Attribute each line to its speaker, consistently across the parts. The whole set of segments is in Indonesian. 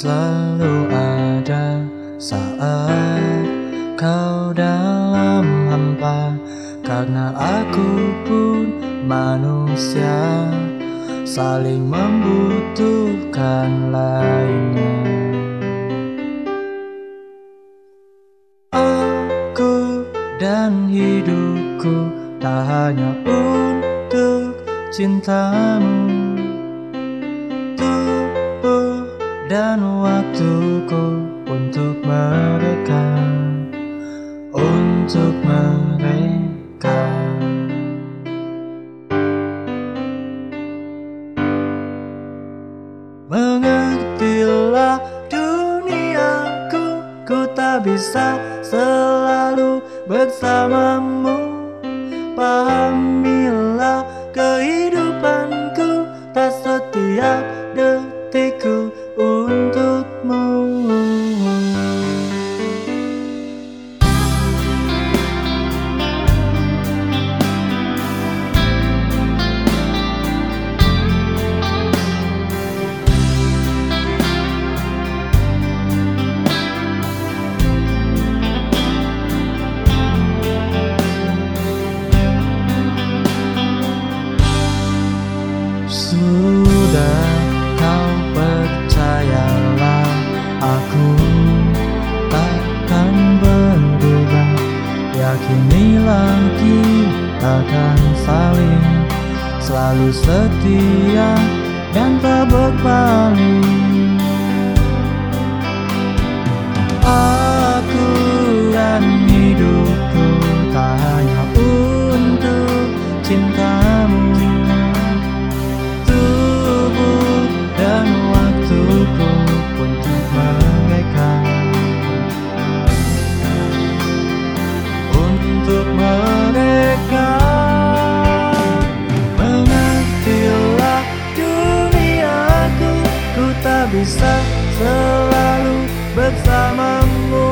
Speaker 1: selalu ada saat kau dalam hampa, karena aku pun manusia, saling membutuhkan lainnya. Aku dan hidupku tak hanya untuk cintamu, tubuh dan waktuku untuk mereka, untuk mereka. Mengertilah duniaku, ku tak bisa selalu bersamamu. Pahamilah kehidupanku, tak setiap detikku untukmu. Sudah kau percayalah, aku takkan berubah. Yakinilah kita akan saling selalu setia dan tak berpaling. Aku dan hidupku tak hanya untuk cintamu, dan waktuku untuk mereka, untuk mereka. Mengertilah duniaku, ku tak bisa selalu bersamamu.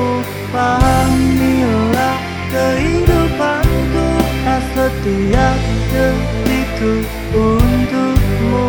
Speaker 1: Pahamilah kehidupanku, tak setiap detikku untukmu.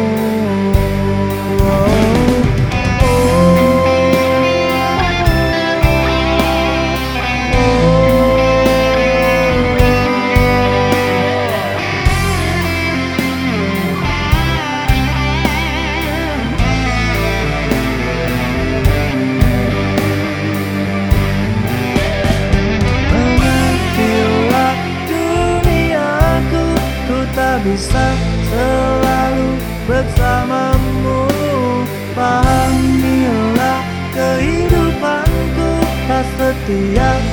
Speaker 1: Bisa selalu bersamamu. Pahamilah kehidupanku, tak setiap